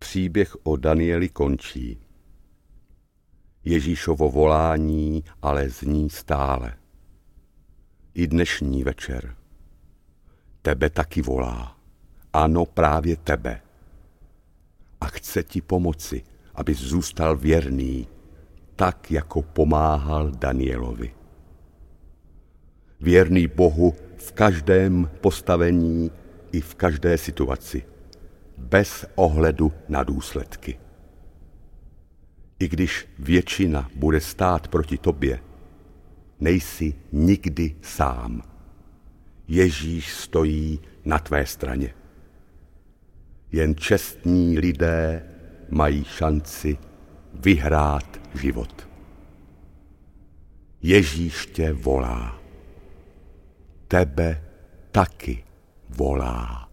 Příběh o Danieli končí. Ježíšovo volání ale zní stále. I dnešní večer. Tebe taky volá. Ano, právě tebe. A chce ti pomoci, abys zůstal věrný, tak jako pomáhal Danielovi. Věrný Bohu v každém postavení i v každé situaci, bez ohledu na důsledky. I když většina bude stát proti tobě, nejsi nikdy sám. Ježíš stojí na tvé straně. Jen čestní lidé mají šanci vyhrát život. Ježíš tě volá. Tebe taky volá.